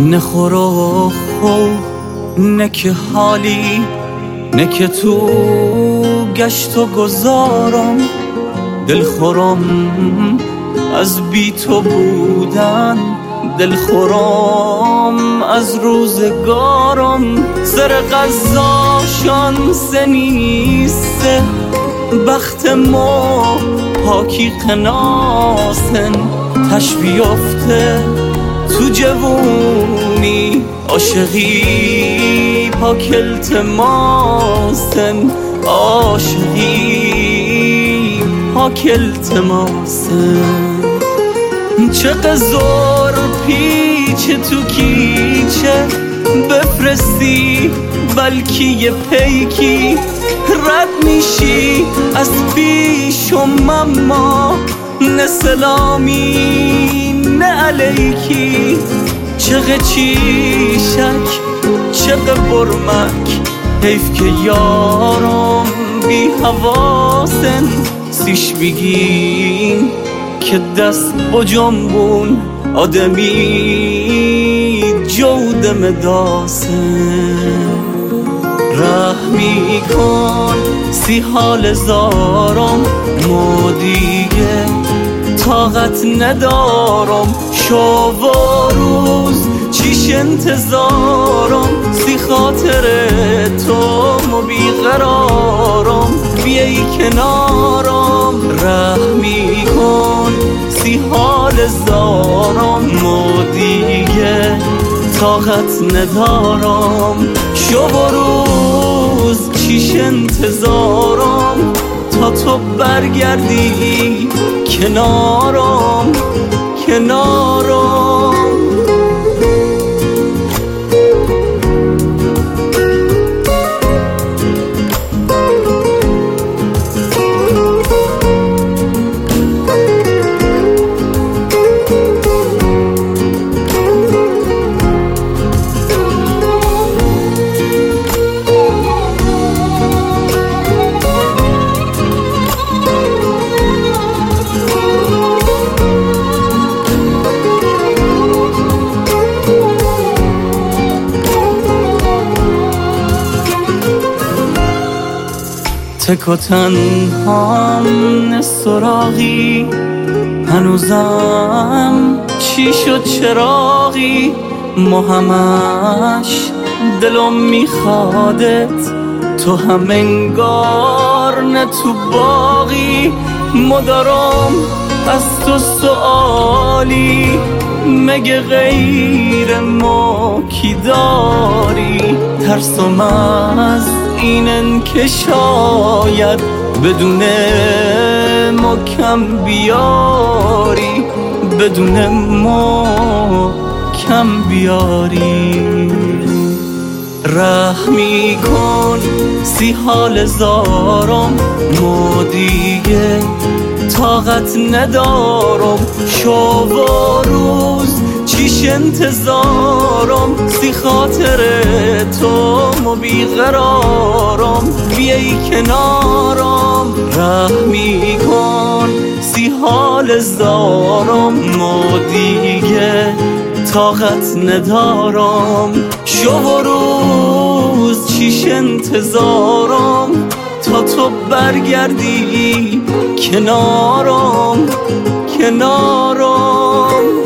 نه خورو نه که حالی نه که تو گشت و گذارم، دل خورم از بی تو بودن، دل خورم از روزگارم. سر قضا شانسه نیسته، بخت ما پاکی قناسن، تش بیفته تو جوونی عاشقی پاک التماسن، عاشقی پاک التماسن. چه قزار پیچ تو کیچه بفرستی، بلکی یه پیکی رد میشی از پیشم، اما نه سلامی نه علیکی. چقه چیشک چقه برمک، حیف که یارم بی حواسن، سیش بگین که دست با جنبون آدمی جودم داسن. رحمی کن سی حال زارم، ما دیگه طاقت ندارم، شب و روز چیش انتظارم، سی خاطر تو ما بیقرارم، بیایی کنارم. رحمی کن سی حال زارم، ما دیگه طاقت ندارم، شب و روز چیش انتظارم، تا تو برگردی کنارم کنارم. تک و تنهام نه سراغی، هنوزم چی شد چراغی، ما همش دلم میخوادت، تو هم انگار نه تو باقی. مدارم از تو سوالی، مگه غیر ما کی داری؟ ترسم از اینن که شاید بدون ما کم بیاری، بدون ما کم بیاری. رحمی کن سی حال زارم، ما دیگه طاقت ندارم، شب و روز چیش انتظارم، سی خاطر تو ما بیقرارم، بیایی کنارم. رحمی کن سی حال زارم، ما دیگه طاقت ندارم، شب و روز چیش انتظارم، تا تو برگردی کنارم کنارم.